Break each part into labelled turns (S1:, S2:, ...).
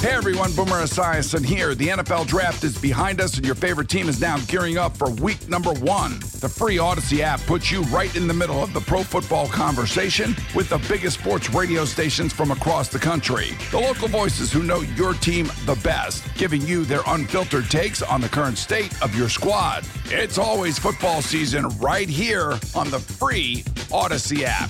S1: Hey everyone, Boomer Esiason here. The NFL Draft is behind us and your favorite team is now gearing up for week number 1. The free Odyssey app puts you right in the middle of the pro football conversation with the biggest sports radio stations from across the country. The local voices who know your team the best, giving you their unfiltered takes on the current state of your squad. It's always football season right here on the free Odyssey app.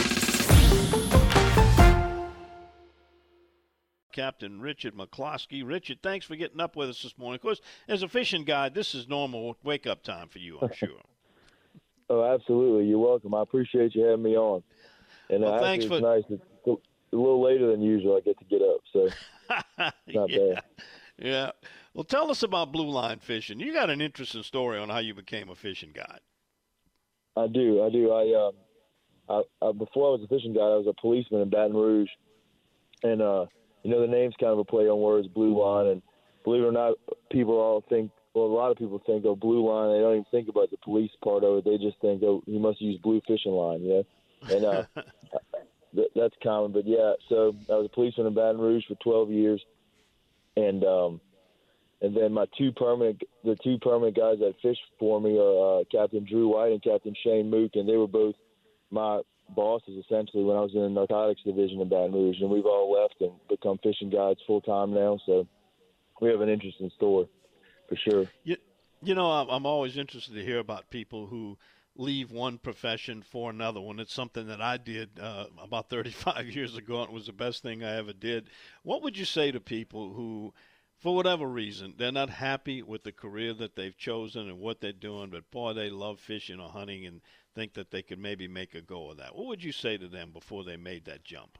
S2: Captain Richard McCloskey. Richard, thanks for getting up with us this morning. Of course, as a fishing guide, this is normal wake-up time for you, I'm sure.
S3: Oh, absolutely. You're welcome. I appreciate you having me on. And
S2: well, thanks
S3: it's nice. It's a little later than usual I get to get up, so it's not bad.
S2: Yeah. Well, tell us about Blue Line Fishing. You got an interesting story on how you became a fishing guide.
S3: I do. I before I was a fishing guide, I was a policeman in Baton Rouge. And, the name's kind of a play on words, Blue Line. And believe it or not, a lot of people think, oh, Blue Line. They don't even think about the police part of it. They just think, oh, he must use blue fishing line, you know. And that's common. But, yeah, so I was a policeman in Baton Rouge for 12 years. And then the two permanent guys that fished for me are Captain Drew White and Captain Shane Mook, and they were both my bosses essentially when I was in the narcotics division in Baton Rouge, and we've all left and become fishing guides full time now. So we have an interesting story for sure.
S2: I'm always interested to hear about people who leave one profession for another one. It's something that I did about 35 years ago, and it was the best thing I ever did. What would you say to people who, for whatever reason, they're not happy with the career that they've chosen and what they're doing, but boy, they love fishing or hunting and think that they could maybe make a go of that? What would you say to them before they made that jump?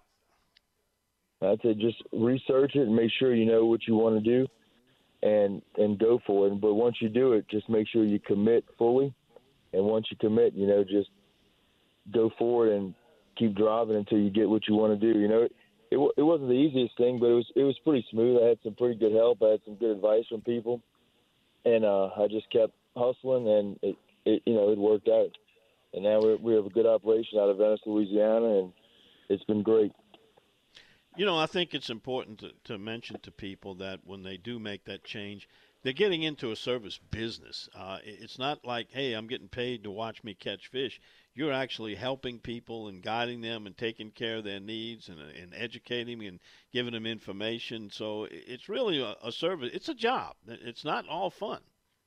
S3: I'd say just research it and make sure you know what you want to do and go for it. But once you do it, just make sure you commit fully. And once you commit, just go forward and keep driving until you get what you want to do. It wasn't the easiest thing, but it was pretty smooth. I had some pretty good help. I had some good advice from people. And I just kept hustling, and it worked out. And now we have a good operation out of Venice, Louisiana, and it's been great.
S2: I think it's important to mention to people that when they do make that change, they're getting into a service business. It's not like, hey, I'm getting paid to watch me catch fish. You're actually helping people and guiding them and taking care of their needs and educating them and giving them information. So it's really a service. It's a job. It's not all fun.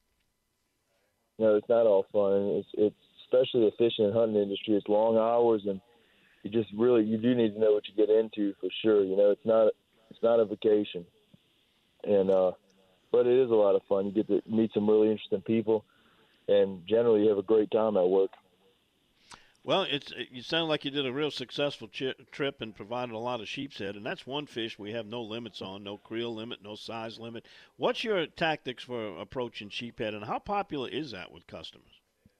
S3: No, it's not all fun. It's especially the fishing and hunting industry. It's long hours, and you do need to know what you get into for sure. It's not a vacation, and but it is a lot of fun. You get to meet some really interesting people, and generally you have a great time at work.
S2: Well, you sound like you did a real successful trip and provided a lot of sheep's head, and that's one fish we have no limits on, no creel limit, no size limit. What's your tactics for approaching sheephead, and how popular is that with customers?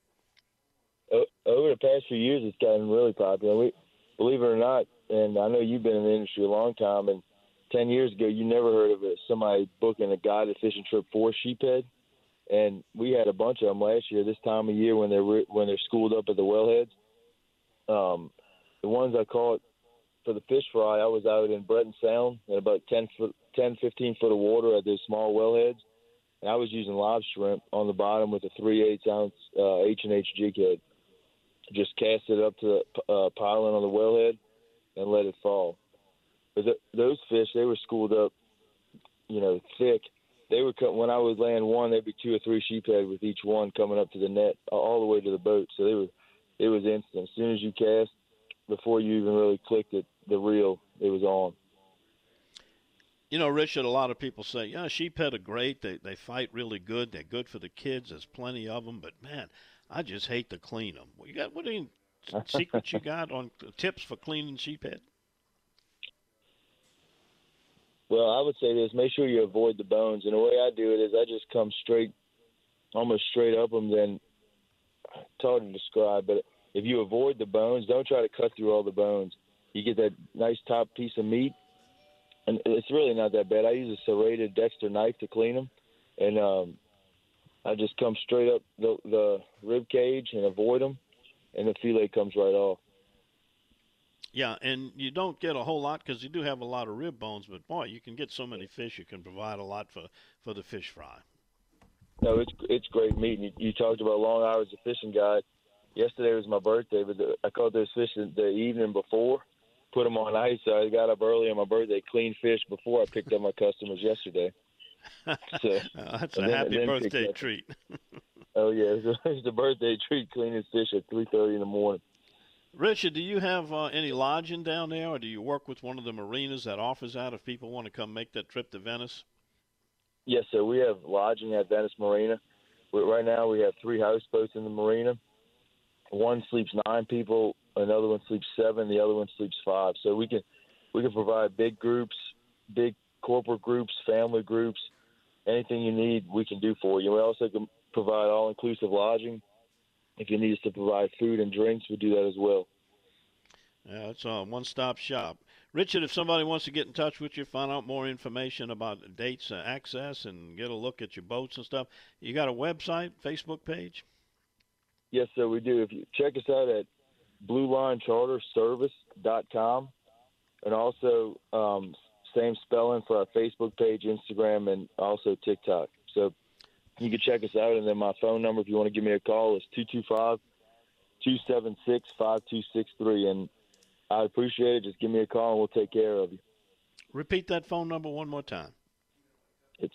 S3: Over the past few years, it's gotten really popular. Believe it or not, and I know you've been in the industry a long time, and 10 years ago, you never heard of somebody booking a guided fishing trip for sheephead. And we had a bunch of them last year, this time of year when they're schooled up at the wellheads. The ones I caught for the fish fry, I was out in Breton Sound in about 10, 15 foot of water at those small wellheads. And I was using live shrimp on the bottom with a 3/8 ounce H&H jig head. Just cast it up to the piling on the wellhead and let it fall. But those fish, they were schooled up, thick. They would come, when I would land one, there'd be 2 or 3 sheephead with each one coming up to the net all the way to the boat. So it was instant. As soon as you cast, before you even really clicked the reel, it was on.
S2: Richard, a lot of people say, sheephead are great. They fight really good. They're good for the kids. There's plenty of them. But, man, I just hate to clean them. What are any secrets you got on tips for cleaning sheephead?
S3: Well, I would say this: make sure you avoid the bones. And the way I do it is I just come almost straight up them. Then it's hard to describe, but if you avoid the bones, don't try to cut through all the bones. You get that nice top piece of meat, and it's really not that bad. I use a serrated Dexter knife to clean them, and I just come straight up the rib cage and avoid them, and the fillet comes right off.
S2: Yeah, and you don't get a whole lot because you do have a lot of rib bones, but boy, you can get so many fish. You can provide a lot for the fish fry.
S3: No, it's great meat. You talked about long hours of fishing, guy. Yesterday was my birthday, but I caught those fish the evening before, put them on ice. So I got up early on my birthday, cleaned fish before I picked up my customers yesterday. So,
S2: that's a happy birthday treat.
S3: Oh, yeah. It's a birthday treat, cleaning fish at 3:30 in the morning.
S2: Richard, do you have any lodging down there, or do you work with one of the marinas that offers that if people want to come make that trip to Venice?
S3: Yes, sir. We have lodging at Venice Marina. Right now we have 3 houseboats in the marina. One sleeps 9 people, another one sleeps 7, the other one sleeps 5. So we can provide big groups, big corporate groups, family groups, anything you need we can do for you. We also can provide all-inclusive lodging. If you need us to provide food and drinks, we do that as well.
S2: Yeah, it's a one-stop shop. Richard, if somebody wants to get in touch with you, find out more information about dates, access, and get a look at your boats and stuff, you got a website, Facebook page?
S3: Yes, sir, we do. If you check us out at BlueLineCharterService.com, and also same spelling for our Facebook page, Instagram, and also TikTok. So you can check us out, and then my phone number, if you want to give me a call, is 225-276-5263, and I appreciate it. Just give me a call, and we'll take care of you.
S2: Repeat that phone number one more time.
S3: It's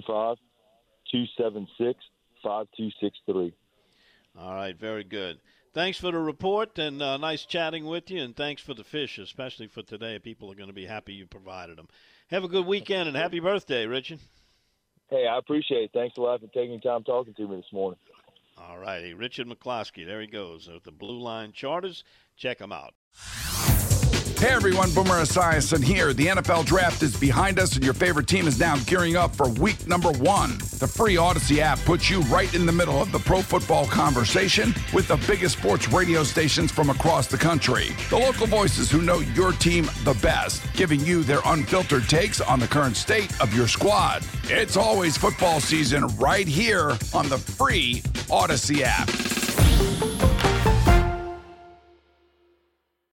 S3: 225-276-5263.
S2: All right, very good. Thanks for the report, and nice chatting with you, and thanks for the fish, especially for today. People are going to be happy you provided them. Have a good weekend, and happy birthday, Richard.
S3: Hey, I appreciate it. Thanks a lot for taking time talking to me this morning.
S2: All righty, Richard McCloskey, there he goes, with the Blue Line Charters. Check him out.
S1: Hey everyone, Boomer Esiason here. The NFL Draft is behind us and your favorite team is now gearing up for week number 1. The free Odyssey app puts you right in the middle of the pro football conversation with the biggest sports radio stations from across the country. The local voices who know your team the best, giving you their unfiltered takes on the current state of your squad. It's always football season right here on the free Odyssey app.